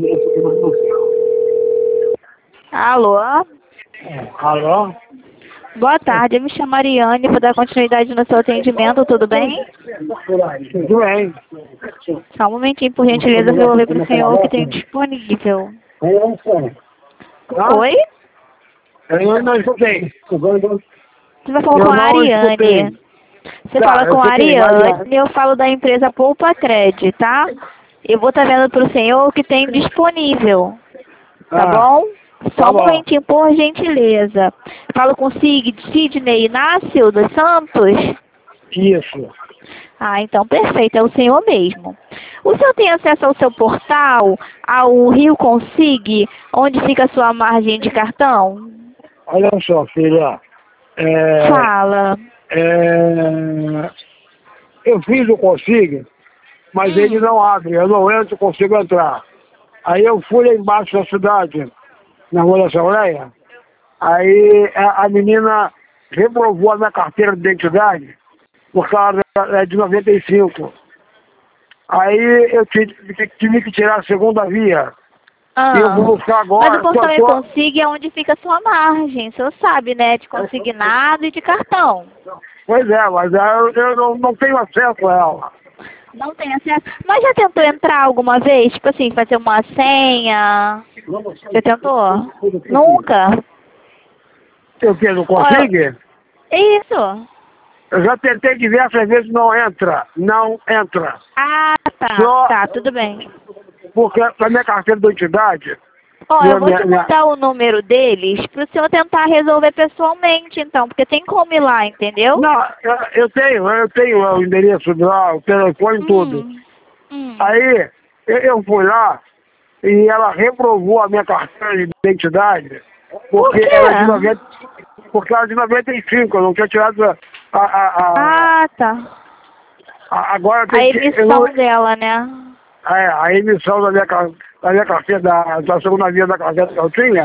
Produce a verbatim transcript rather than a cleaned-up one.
Alô? Alô? Boa tarde, eu me chamo Ariane, vou dar continuidade no seu atendimento, tudo bem? Tudo bem. Só um momentinho, por gentileza, para eu ver para o senhor o que tem disponível. Hã? Oi? Eu não escutei. Você vai falar Eu com a não escutei. Ariane. Você Tá, fala eu com a escutei, Ariane, eu falo da empresa Poupa Cred, tá? Eu vou estar vendo para o senhor o que tem disponível, tá Ah, bom? Só tá um bom. momentinho, por gentileza. Falo com Sig- Sidney Inácio dos Santos? Isso. Ah, então perfeito, é o senhor mesmo. O senhor tem acesso ao seu portal, ao Rio Consig, onde fica a sua margem de cartão? Olha só, filha. É, Fala. é, eu fiz o Consigo, mas ele Hum. não abre. Eu não entro, consigo entrar. Aí eu fui lá embaixo da cidade, na Rua da Sauleia. Aí a, a menina reprovou a minha carteira de identidade por causa é, de noventa e cinco. Aí eu tive, tive que tirar a segunda via. E eu Ah. vou buscar Mas o agora. portal Tô, Rio tô... Consig é onde fica a sua margem, o senhor sabe, né? De consignado e de cartão. Pois é, mas eu, eu não, não tenho acesso a ela. Não tem acesso? Mas já tentou entrar alguma vez? Tipo assim, fazer uma senha? Você tentou? Nunca? Eu que não Ó, consigo? isso. Eu já tentei diversas vezes, não entra. Não entra. Ah, tá. Só Tá, tudo bem. porque a minha carteira de identidade, Ó, eu minha, vou te minha, minha... mandar o número deles pro senhor tentar resolver pessoalmente, então, porque tem como ir lá, entendeu? Não, eu, eu tenho, eu tenho o endereço lá, o telefone, tudo. Hum. Hum. Aí eu, eu fui lá e ela reprovou a minha carteira de identidade Por porque quê? ela é de noventa, porque ela é de noventa e cinco, eu não tinha tirado a, a, a, Ah, tá. a agora A tem que eu não, emissão dela, né? é, a emissão da minha, car- da minha carteira, da, da segunda via da carteira que eu tinha,